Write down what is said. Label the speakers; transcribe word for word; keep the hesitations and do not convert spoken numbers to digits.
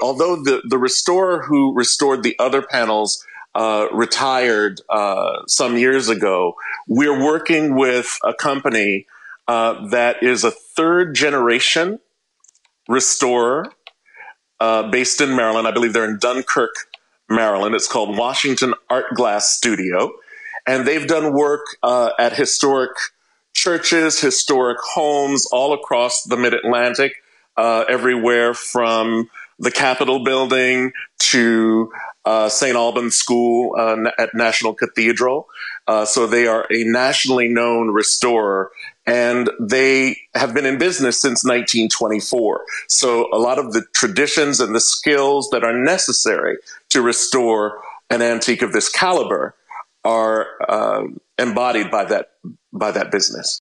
Speaker 1: although the, the restorer who restored the other panels uh, retired uh, some years ago, we're working with a company uh, that is a third generation restorer uh, based in Maryland. I believe they're in Dunkirk, Maryland. It's called Washington Art Glass Studio. And they've done work uh, at historic churches, historic homes all across the mid-Atlantic, uh, everywhere from the Capitol building to uh, Saint Albans School uh, at National Cathedral. Uh, so they are a nationally known restorer, and they have been in business since nineteen twenty-four. So a lot of the traditions and the skills that are necessary to restore an antique of this caliber are uh, embodied by that by that business.